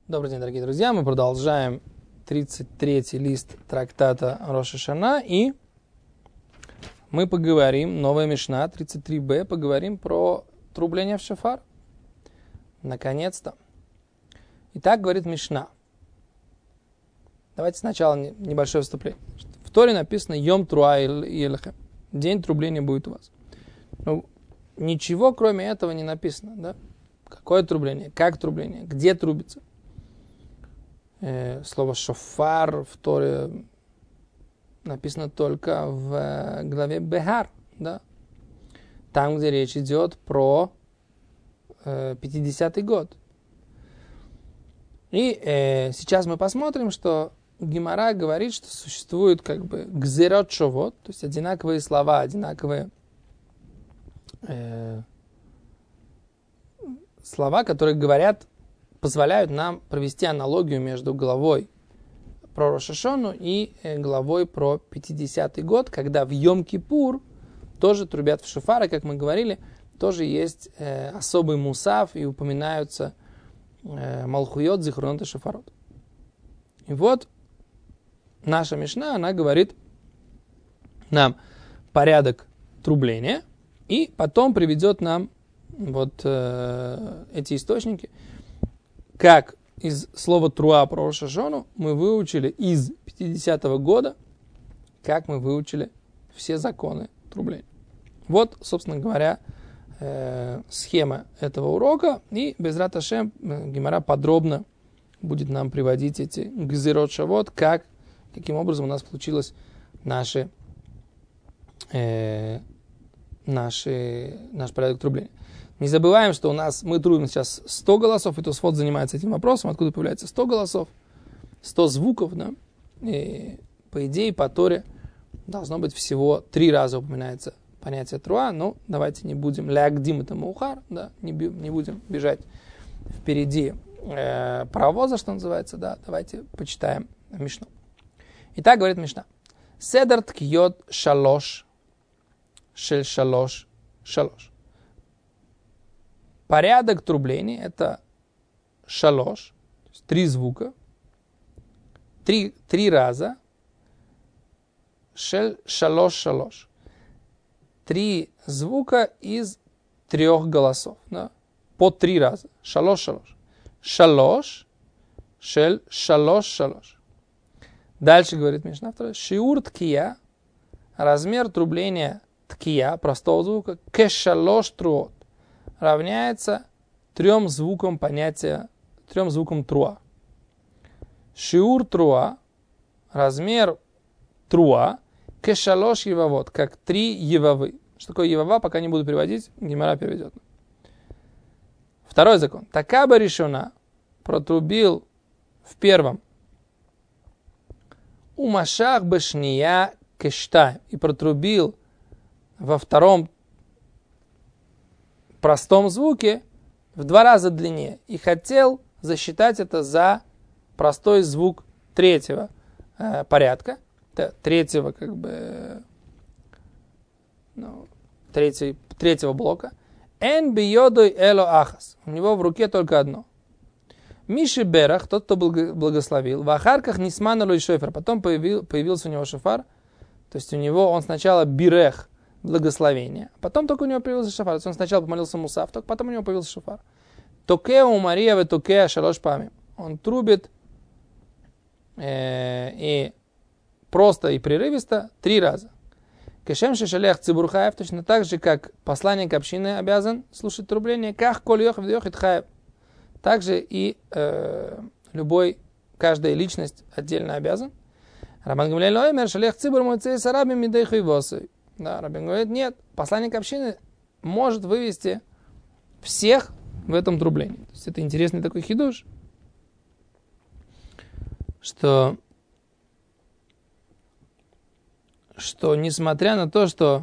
Добрый день, дорогие друзья. Мы продолжаем 33-й лист трактата Рош ха-Шана. И мы поговорим, новая Мишна, 33b, поговорим про трубление в шофар. Наконец-то. Итак, говорит Мишна. Давайте сначала небольшое вступление. В Торе написано «Йом труа елехем». День трубления будет у вас. Ну, ничего, кроме этого, не написано. Да? Какое трубление? Как трубление? Где трубится? Слово «шофар» в Торе написано только в главе Бехар, да? Там, где речь идет про 50-й год. И сейчас мы посмотрим, что Гемара говорит, что существует как бы гзерот шовот, то есть одинаковые слова, одинаковые слова, которые говорят, позволяют нам провести аналогию между главой про Рош ха-Шану и главой про 50-й год, когда в Йом-Кипур тоже трубят в шофар, и, как мы говорили, тоже есть особый мусав, и упоминаются малхуйот, зихронот и шофарот. И вот наша Мишна, она говорит нам порядок трубления, и потом приведет нам вот эти источники, как из слова «труа» про Рош ха-Шану мы выучили из 50-го года, как мы выучили все законы трубления. Вот, собственно говоря, схема этого урока. И Безрат Ашем Гемара подробно будет нам приводить эти гзерот шавот, каким образом у нас получилось наш порядок трубления. Не забываем, что мы трубим сейчас 100 голосов, и Тосфот занимается этим вопросом, откуда появляется 100 голосов, 100 звуков, да? И, по идее, по Торе должно быть всего 3 раза упоминается понятие труа, но давайте не будем лягдим это маухар, да? Не будем бежать впереди паровоза, что называется, да? Давайте почитаем Мишну. Итак, говорит Мишна. Седер ткиот шалош, шель шалош, шалош. Порядок трубления – это шалош, то есть 3 звука, 3 раза, шалош, шалош. 3 звука из 3 голосов, да? По 3 раза. Шалош, шалош. Шалош, шалош, шалош. Дальше говорит Мишна второй. Шиур ткия, размер трубления ткия, простого звука, кешалош труот, равняется 3 звукам понятия, 3 звукам труа. Шиур труа, размер труа, кешалош евавот, как 3 евавы. Что такое евава, пока не буду переводить, Гемара переведет. Второй закон. Такаба решена, протрубил в первом. Умашах бешния кешта, и протрубил во втором простом звуке в 2 раза длиннее. И хотел засчитать это за простой звук 3-го порядка. 3-го как бы... третьего блока. Эн биодой эло ахас. У него в руке только одно. Миши берах, тот, кто благословил. В ахарках нисману лой шофар. Потом появился у него шофар. То есть у него он сначала бирех, благословение. Потом только у него появился шофар. То есть он сначала помолился мусав, только потом у него появился шофар. Токеу Мария в токеа шалош пами. Он трубит и просто и прерывисто 3 раза. Кешем шешалех цибурхаев, точно так же, как посланник общины обязан слушать трубление, как коль йох вдёхит хаев. Также и каждая личность отдельно обязан. Рабан Гамлиэль оймер шалех цибур мойцей сараби мидей хуйвосой. Да, Рабин говорит, нет, посланник общины может вывести всех в этом трублении. То есть это интересный такой хидуш, что несмотря на то, что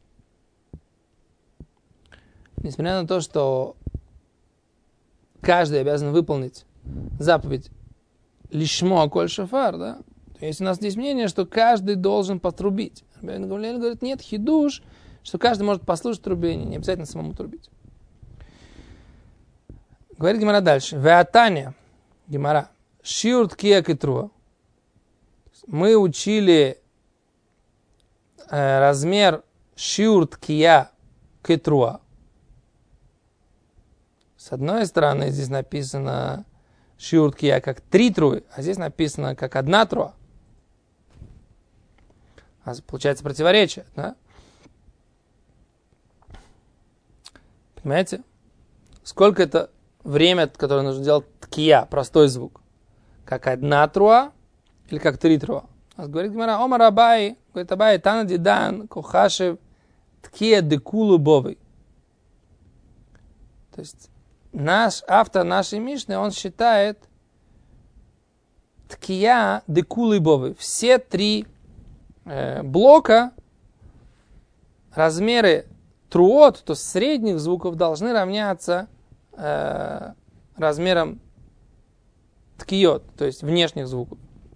каждый обязан выполнить заповедь лишмо коль шофар, да, то есть у нас здесь мнение, что каждый должен потрубить. Рабин Гамлиэль говорит, нет, хидуш, что каждый может послушать трубление, не обязательно самому трубить. Говорит Гемара дальше. Веатаня. Гемара. Шиур ткия кетруа. Мы учили размер шиур ткия кетруа. С одной стороны, здесь написано шиур ткия как 3 труи, а здесь написано как 1 труа. Получается противоречие, да? Понимаете? Сколько это время, которое нужно делать ткия, простой звук? Как 1 труа или как 3 труа? Говорит Гемара, Омар Абай, говорит Абай, Тана Дидан, Кохашев, ткия декулу бовый. То есть автор нашей Мишны, он считает ткия декулы бовый. Все 3 блока, размеры труот, то есть средних звуков, должны равняться размерам ткиот, то есть внешних звуков.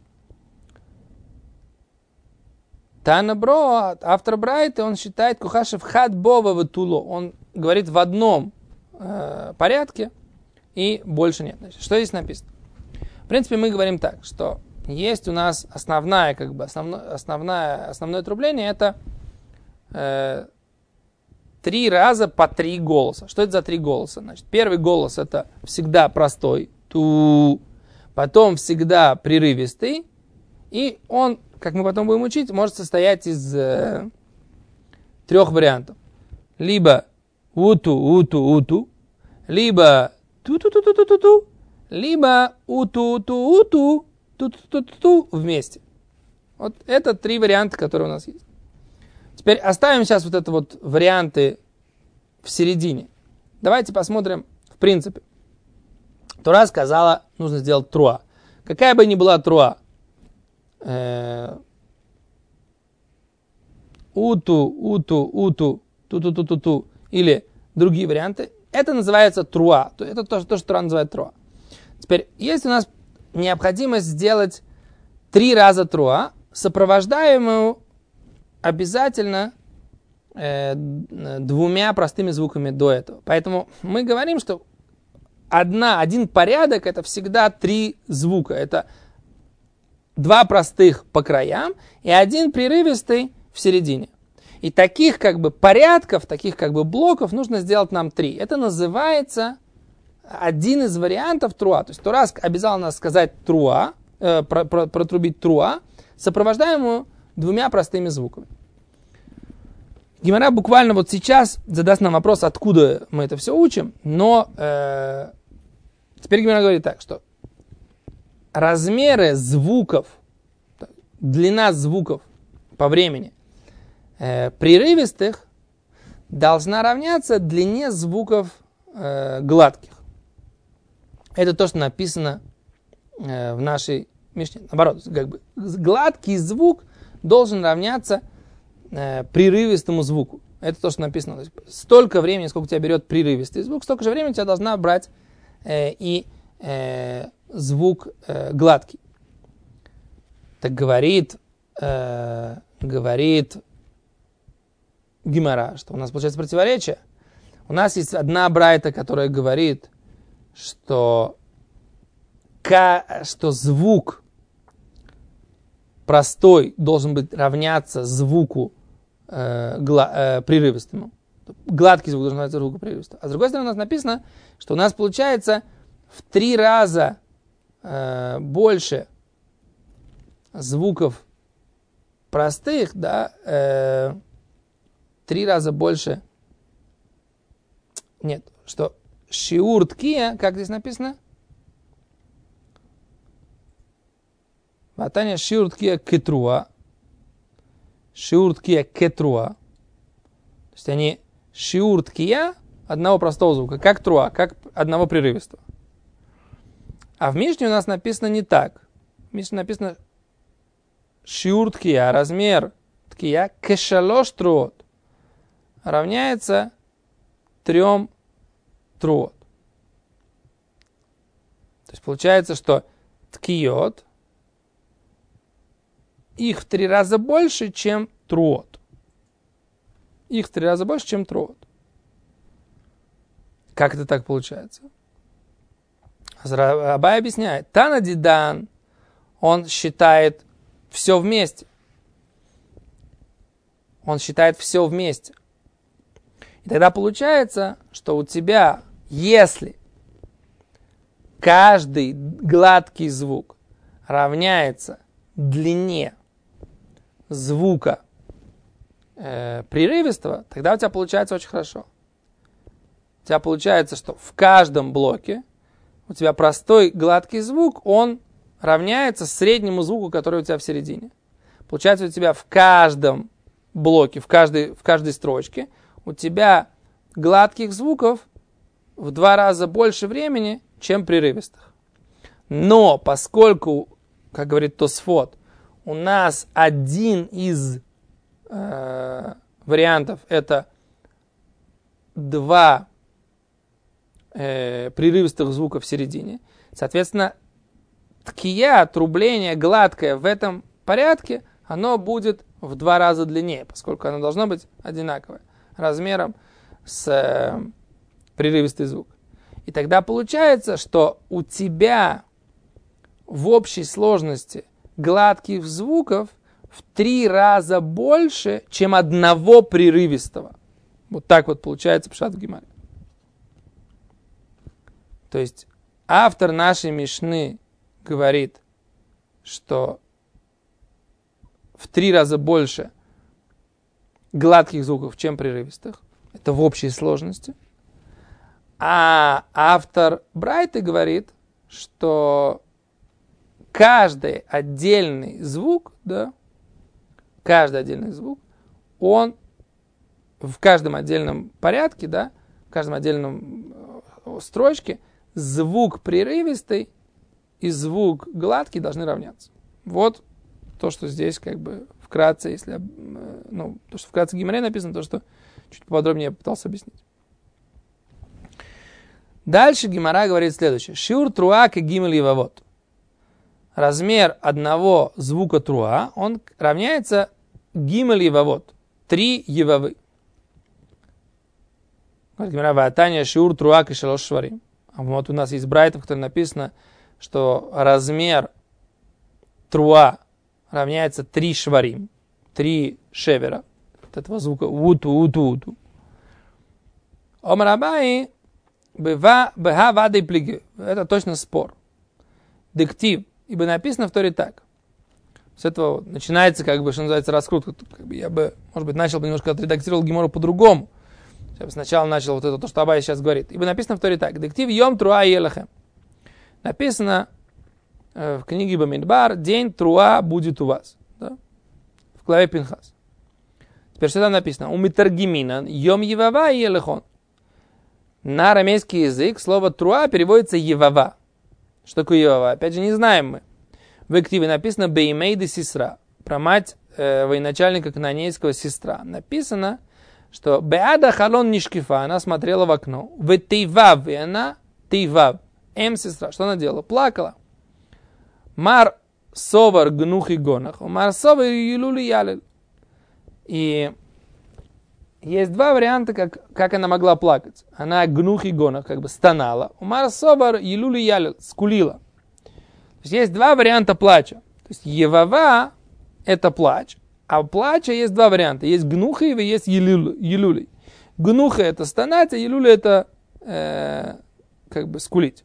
Танабро, автор Брайта, он считает Кухашев хад бова ватуло. Он говорит в одном порядке и больше нет. Значит, что здесь написано? В принципе, мы говорим так, что есть у нас основное отрубление, это 3 раза по 3 голоса. Что это за 3 голоса? Значит, первый голос это всегда простой, ту, потом всегда прерывистый, и он, как мы потом будем учить, может состоять из 3 вариантов. Либо уту, либо ту-ту-ту-ту-ту-ту, либо уту-ту-уту, ту-ту-ту-ту вместе. Вот это 3 варианта, которые у нас есть. Теперь оставим сейчас вот это вот варианты в середине. Давайте посмотрим в принципе. Тора сказала, нужно сделать труа. Какая бы ни была труа, уту, ту-ту-ту-ту, или другие варианты, это называется труа. Это то, что Тора называет труа. Теперь, есть у нас необходимость сделать 3 раза труа, сопровождаемую обязательно 2 простыми звуками до этого. Поэтому мы говорим, что один порядок это всегда 3 звука. Это 2 простых по краям и 1 прерывистый в середине. И таких как бы порядков, таких как бы блоков нужно сделать нам 3. Это называется один из вариантов труа. То есть Тора обязала нас сказать труа, протрубить труа, сопровождаемую 2 простыми звуками. Гемара буквально вот сейчас задаст нам вопрос, откуда мы это все учим, но теперь Гемара говорит так, что размеры звуков, длина звуков по времени прерывистых должна равняться длине звуков гладких. Это то, что написано в нашей Мишне. Наоборот, как бы гладкий звук должен равняться прерывистому звуку. Это то, что написано. То есть, столько времени, сколько у тебя берет прерывистый звук, столько же времени у тебя должна брать и звук гладкий. Так говорит Гемара, что у нас получается противоречие. У нас есть одна брайта, которая говорит, что звук простой должен быть равняться звуку прерывистому. Гладкий звук должен равняться звуку прерывистому. А с другой стороны у нас написано, что у нас получается в 3 раза больше звуков простых, да, 3 раза больше. Нет, что шиур ткия, как здесь написано? Ватаня шиур ткия кетруа. Шиур ткия кетруа. То есть они шиур ткия одного простого звука, как труа, как одного прерывистого. А в Мишне у нас написано не так. В Мишне написано шиур ткия, размер ткия, кешалош труот, равняется 3 труот. То есть получается, что ткиот их в 3 раза больше, чем труот. Их в 3 раза больше, чем труот. Как это так получается? Абай объясняет. Тана Дидан, он считает все вместе. Он считает все вместе. И тогда получается, что у тебя, если каждый гладкий звук равняется длине звука прерывистого, тогда у тебя получается очень хорошо. У тебя получается, что в каждом блоке у тебя простой гладкий звук, он равняется среднему звуку, который у тебя в середине. Получается, у тебя в каждом блоке, в каждой строчке у тебя гладких звуков в 2 раза больше времени, чем прерывистых. Но поскольку, как говорит Тосфот, у нас один из вариантов это 2 прерывистых звука в середине, соответственно, ткия, трубление гладкое в этом порядке, оно будет в 2 раза длиннее, поскольку оно должно быть одинаковое размером с прерывистый звук. И тогда получается, что у тебя в общей сложности гладких звуков в 3 раза больше, чем одного прерывистого. Вот так вот получается пшат в Гемаре. То есть автор нашей Мишны говорит, что в 3 раза больше гладких звуков, чем прерывистых. Это в общей сложности. А автор Брайты говорит, что каждый отдельный звук, он в каждом отдельном порядке, в каждом отдельном строчке, звук прерывистый и звук гладкий должны равняться. Вот то, что здесь как бы вкратце, то, что вкратце в Гемаре написано, то, что чуть подробнее я пытался объяснить. Дальше Гемара говорит следующее. Шиур труа к гимель явавот. Размер одного звука труа, он равняется гимель явавот. 3 явавы. Говорит Гемара, ватания шиур труа к шалош шварим. А вот у нас есть брайта, в которой написано, что размер труа равняется 3 шварим. 3 шевера. От этого звука уту. Омарабай беха вады плиги. Это точно спор. Дектив. Ибо написано в Торе так. С этого начинается, как бы, что называется, раскрутка. Я бы, может быть, немножко отредактировал Гемору по-другому. Я бы сначала начал вот это, то, что Абай сейчас говорит. Ибо написано в Торе так. Дектив йом труа елахем. Написано в книге Бамидбар, день труа будет у вас. Да? В главе Пинхас. Теперь что там написано? У митаргиминан йом евава елахон. На арамейский язык слово труа переводится евава. Что такое евава? Опять же, не знаем мы. В активе написано беймейды сестра. Про мать военачальника кананейского сестра. Написано, что беада халон нишкифа. Она смотрела в окно. В тейвав. И она тейвав. Сестра. Что она делала? Плакала. Мар совар гнух и гонах. Мар совар юлюли ялель. И есть 2 варианта, как она могла плакать. Она гнух и гонах, как бы стонала. Умар собар елули ялел, скулила. То есть 2 варианта плача. То есть евава это плач. А у плача есть 2 варианта. Есть гнуха и есть елули. Гнуха это стонать, а елули это как бы скулить.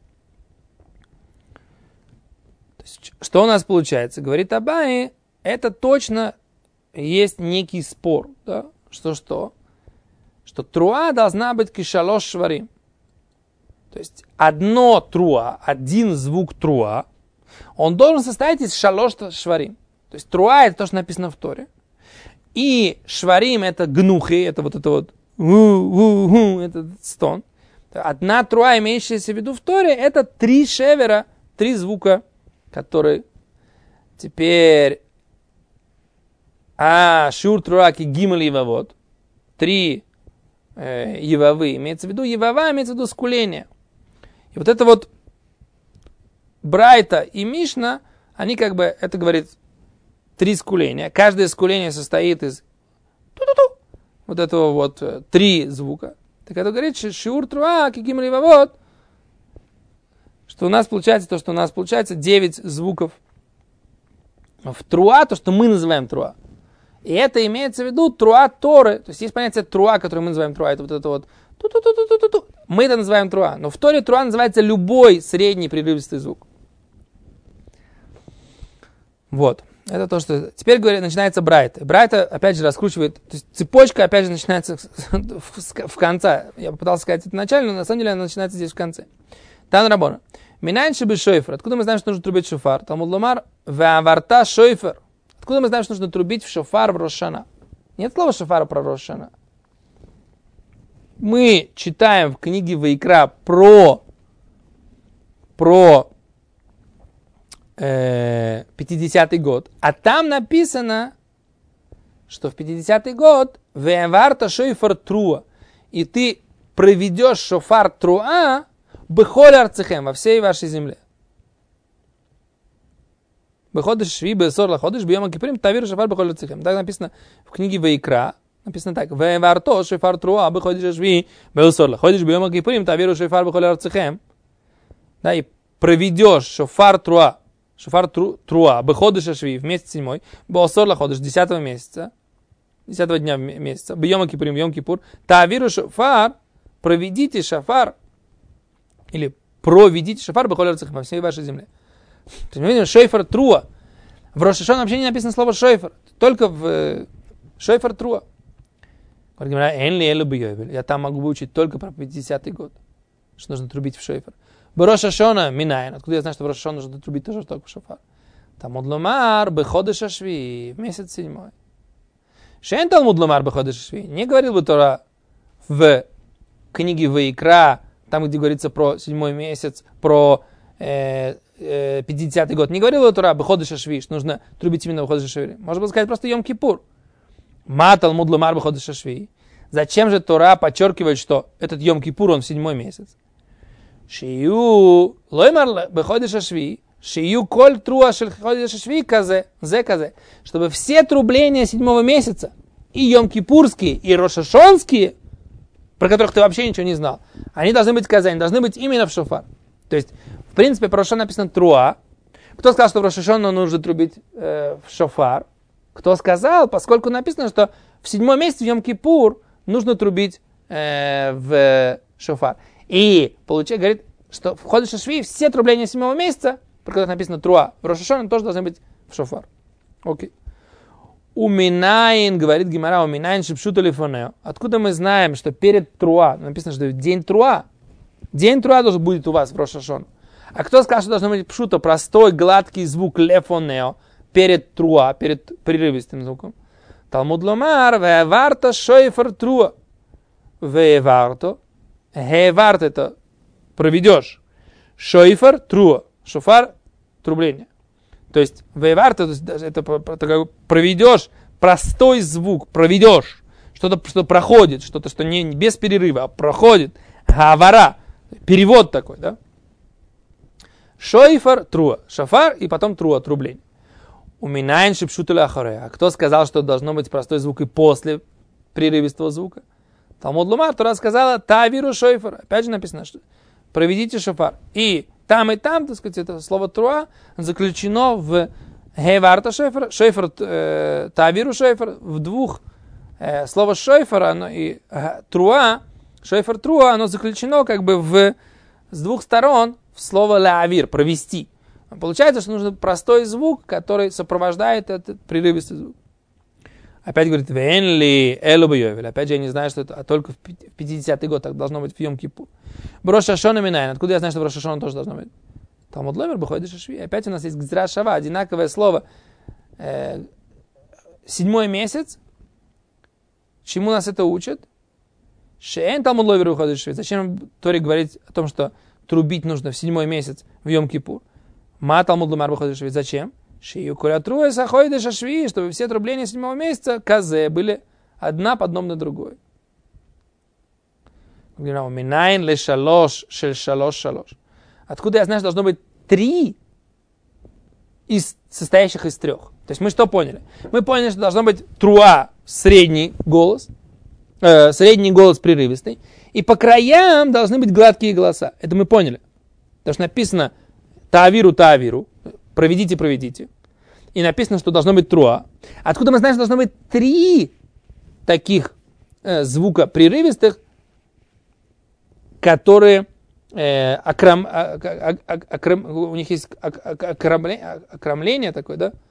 То есть, что у нас получается? Говорит Абай, это точно есть некий спор, да? Что труа должна быть кишалош шварим. То есть один звук труа, он должен состоять из шалош шварим. То есть труа это то, что написано в Торе. И шварим это гнухи, это вот этот стон. Одна труа, имеющаяся в виду в Торе, это 3 шевера, 3 звука, которые теперь шур труаки гимель евавот. 3 евавы. Имеется в виду евава, имеется в виду скуление. И вот это вот Брайта и Мишна, они как бы, это говорит 3 скуления. Каждое скуление состоит из вот этого вот 3 звука. Так это говорит шур труаки гимель евавот, что у нас получается то, что у нас получается 9 звуков в труа, то, что мы называем труа. И это имеется в виду труа Торы. То есть есть понятие труа, которое мы называем труа. Это вот это вот ту-ту-ту-ту-ту-ту. Мы это называем труа. Но в Торе труа называется любой средний прерывистый звук. Вот. Это то, что... Теперь начинается брайта. Брайта, опять же, раскручивает... То есть цепочка, опять же, начинается в конце. Я попытался сказать это начально, но на самом деле она начинается здесь в конце. Тан Рабона. Минайн шибы шойфер. Откуда мы знаем, что нужно трубить шофар? Талмуд ломар веаварта шойфер. Откуда мы знаем, что нужно трубить в шофар в Рош ха-Шана? Нет слова шофара про Рош ха-Шана. Мы читаем в книге Ваикра про 50-й год, а там написано, что в 50-й год веаварта шойфер труа, и ты проведешь шофар труа бехоль арцехем, во всей вашей земле. Беходыш шви бесор лаходыш бьем киприм тавир шофар бехоль арцехем. Так написано в книге Ваикра. Написано так: веаварто шофар труа беходыш шви бесор лаходыш бьем киприм тавир шофар бехоль арцехем. Да, и проведешь шофар труа беходыш шви в месяц 7, бесор лаходыш 10 месяца, 10 дня месяца, бьем киприм, йом кипур, тавир шофар, проведите шофар, или проведите шофар бехоль арцехем во всей вашей земле. То есть мы видим шойфер труа. В Рош ха-Шана вообще не написано слово шойфер, только в шойфер труа. Я там могу выучить только про 50-й год, что нужно трубить в шойфер. В Рош ха-Шана минаен. Откуда я знаю, что в Рош ха-Шана нужно трубить тоже только в шофар? Талмуд ломар беходыш шви в месяц 7. Шен талмуд ломар беходыш шви. Не говорил бы Тора в книге Ваикра, там, где говорится про 7 месяц, про 50-й год. Не говорил бы Тора беходыш шви, что нужно трубить именно в беходыш шви. Можно было сказать просто Йом Кипур. Ма талмуд ломар беходыш шви. Зачем же Тора подчеркивает, что этот Йом Кипур, он в 7 месяц? Шию лоймар беходыш шви. Шию коль труа шель ходыш шви казе, зе казе. Чтобы все трубления 7 месяца, и Йом-Кипурские, и Рошашонские, про которых ты вообще ничего не знал, они должны быть казе, они должны быть именно в шофар. То есть, в принципе, про Рошашон написано труа. Кто сказал, что в Рошашон нужно трубить в шофар? Кто сказал, поскольку написано, что в 7 месяц в Йом-Кипур нужно трубить в шофар. И получается, говорит, что в Ходеш Шви все трубления 7 месяца, про которых написано труа, в Рош ха-Шана тоже должны быть в шофар. Окей. Уминаин, говорит Гемара, уминаин шипшута лифонео. Откуда мы знаем, что перед труа, написано, что день труа должен будет у вас в Рош ха-Шана. А кто сказал, что должен быть пшута, простой, гладкий звук лефонео, перед труа, перед прерывистым звуком? Талмуд ломар, вееварта шойфер труа. Вееварто, гееварт это проведешь. Шойфер труа. Шофар трубление. То есть вееварта, это проведешь простой звук, проведешь. Что-то, что проходит, что-то, что не без перерыва, а проходит. Гавара. Перевод такой, да? Шойфар труа. Шофар и потом труа, трубление. Уминаин шипшутуля ахаре. А кто сказал, что должно быть простой звук и после прерывистого звука? Талмуд ломар, Тора сказала, тавиру шойфар. Опять же написано, что проведите шофар. И там, так сказать, это слово труа заключено в геварта шойфар, шойфар, тавиру шойфар, в двух. Слово шойфар, оно и труа, шойфар труа, оно заключено как бы с двух сторон в слово лаавир, провести. Получается, что нужен простой звук, который сопровождает этот прерывистый звук. Опять говорит, венли элубайовель. Опять же, я не знаю, что это, а только в 50-й год так должно быть в Йом-Кипур. Рош ха-Шана минаин. Откуда я знаю, что в Рош ха-Шана тоже должно быть? Талмуд ломар беходеш шви. Опять у нас есть гзира шава, одинаковое слово. 7 месяц. Чему нас это учит? Шеэн талмуд ломар беходеш шви. Зачем Торе говорить о том, что трубить нужно в 7 месяц в Йом-Кипур? Ма талмуд ломар беходеш шви. Зачем? Шию курятруя сахойдеш шви, чтобы все трубления 7 месяца казе были одна подобна другой. Минайн ле шалош шель шалош шалош. Откуда я знаю, что должно быть 3 состоящих из 3? То есть мы что поняли? Мы поняли, что должно быть труа, средний голос прерывистый, и по краям должны быть гладкие голоса. Это мы поняли. Потому что написано таавиру, проведите. И написано, что должно быть труа. Откуда мы знаем, что должно быть 3 таких звука прерывистых, которые у них есть окромление такое, да?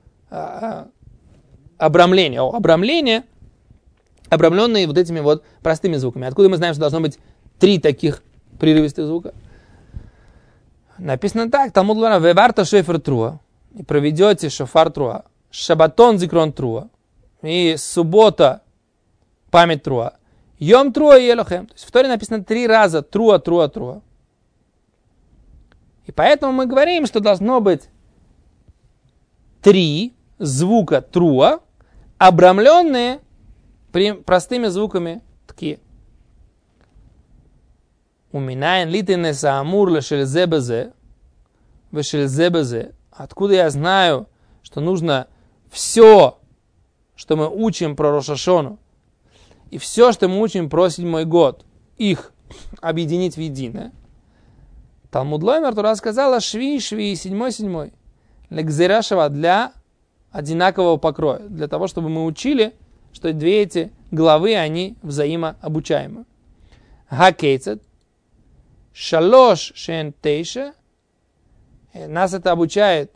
Обрамление, обрамленные вот этими вот простыми звуками. Откуда мы знаем, что должно быть 3 таких прерывистых звука? Написано так: Талмуд Лора, веварта шефер труа, и проведете шофар труа, шабатон зикрон труа, и суббота память труа, йом труа и элохем. То есть в Торе написано 3 раза труа. И поэтому мы говорим, что должно быть 3 звука труа, обрамленные простыми звуками тки. Уминайн литинеса амур лешельзебезе, вешельзебезе. Откуда я знаю, что нужно все, что мы учим про Рош ха-Шану, и все, что мы учим про 7-й год, их объединить в единое. Талмуд Лоймер Тора сказала шви, 7-й. Легзерашева для одинакового покроя. Для того, чтобы мы учили, что 2 эти главы, они взаимообучаемы. Хакейцет. Шалош шен тейша. Нас это обучает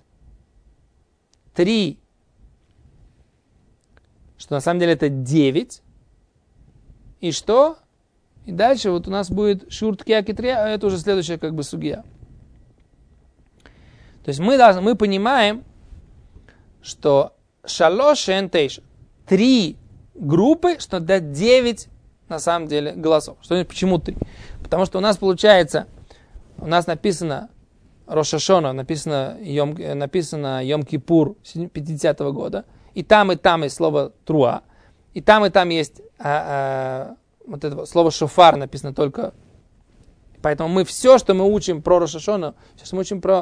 3, что на самом деле это 9. И что? И дальше вот у нас будет шуртки китрия, это уже следующая как бы сугия. То есть мы понимаем, что шалош шен тейша. 3 группы, что это 9 на самом деле голосов. Почему 3? Потому что у нас получается, у нас написано Рош ха-Шана, написано Йом-Кипур 50-го года, и там есть слово труа, и там есть вот это слово шофар написано только. Поэтому мы все, что мы учим про Рош ха-Шану, все, что мы учим про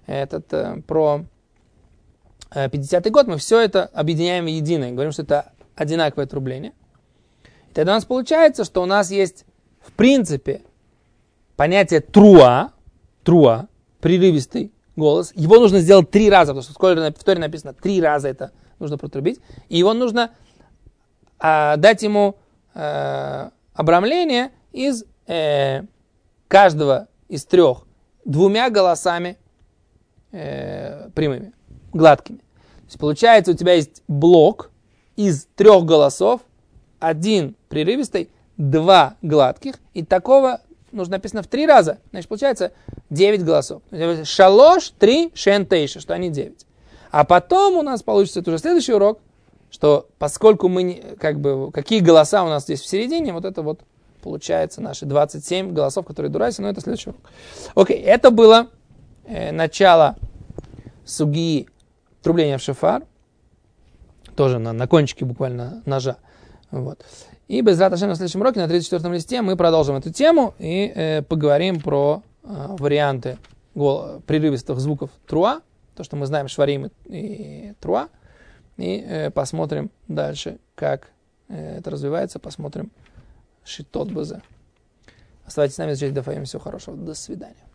50-й год, мы все это объединяем в единое, говорим, что это одинаковое трубление. И тогда у нас получается, что у нас есть в принципе понятие труа, прерывистый голос. Его нужно сделать 3 раза, потому что в Торе написано 3 раза это нужно протрубить. И его нужно дать ему обрамление из каждого из 3 2 голосами прямыми, гладкими. То есть получается, у тебя есть блок из 3 голосов, 1 прерывистый, 2 гладких, и такого нужно написано в 3 раза. Значит, получается 9 голосов. Шалош, 3, шен тейша, что они 9. А потом у нас получится это уже следующий урок, что поскольку мы, какие голоса у нас здесь в середине, вот это вот получается наши 27 голосов, которые дурайся, но это следующий урок. Окей, это было начало сугии трубления в шофар, тоже на кончике буквально ножа. Вот. И без раташем на следующем уроке, на 34-м листе, мы продолжим эту тему и поговорим про варианты прерывистых звуков труа, то, что мы знаем шварим и труа, и посмотрим дальше, как это развивается, посмотрим шитот базе. Оставайтесь с нами, изучайте дафаим, всего хорошего, до свидания.